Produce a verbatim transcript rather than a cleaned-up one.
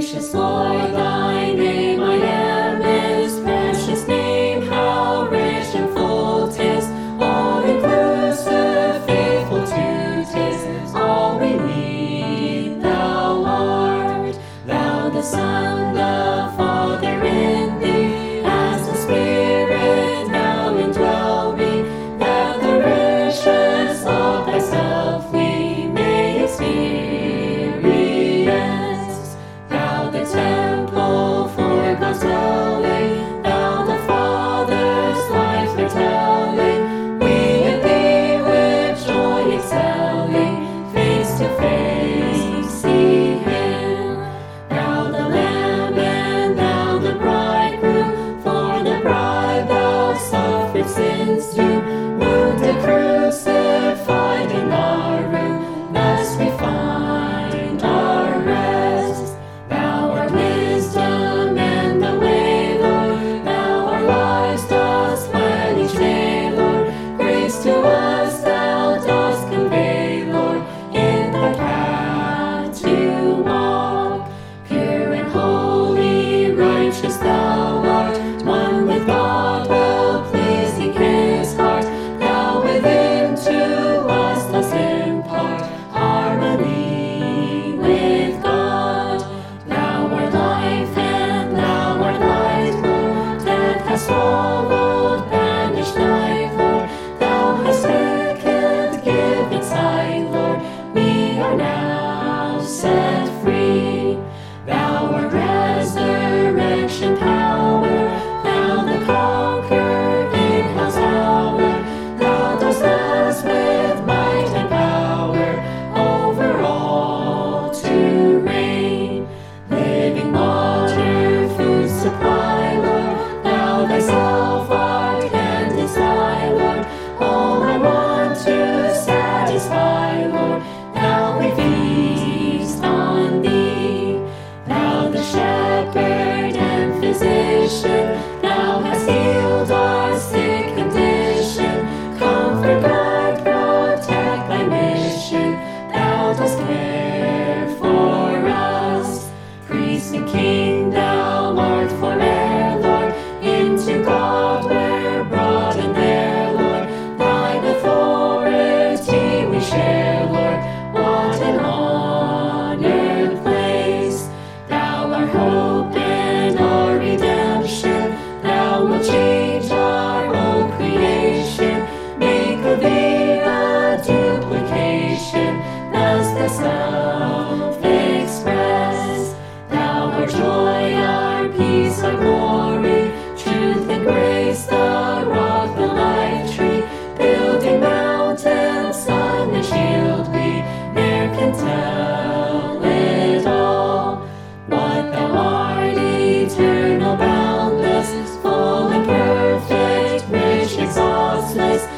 Gracious Lord, thy name I am is precious name, how rich and full 'tis, all inclusive, faithful to 'tis, all we need thou art. Thou the Son, the Father in thee, as the Spirit now indwell me, that the riches of thyself we may experience. Thou the temple for God's dwelling, thou the Father's life foretelling, we in thee with joy excelling, face to face see him. Thou the Lamb and thou the bridegroom, for the bride thou suffered sin's doom, wounded, crucified in our room, thus we find our rest. Thou art wisdom and the way, Lord, thou our lives dost plan each day, Lord, grace to us thou dost convey, Lord, in thy path to walk. Pure and holy, righteous thou art, one with God, well pleasing his heart, thou within to us dost impart harmony with God. Thou art life and thou art light, Lord, death has swallowed, banished night, Lord, thou hast quickened, given sight, Lord, we are now set free. Thou art resurrection power, thou the conqueror in hell's hour, thou dost us with might and power over all to reign. Living water, food supply, Lord, thou thyself art and is thy, Lord, all I want to satisfy, Lord, now we feast on thee. Thou the shepherd and physician, thou hast healed our sick condition, comfort, guard, protect thy mission, thou dost care for us. Priest and King thou art forever, Lord, into God we're brought in there, Lord, thine authority we share, Lord, what an honored place. Thou our hope and our redemption, thou wilt change our whole creation, make of thee a duplication, thus the self express. Thou our joy, our peace, our glory, truth and grace, the rock, the life tree, building mountains, sun and shield, we ne'er can tell it all. What thou art, eternal, boundless, full and perfect, rich, exhaustless,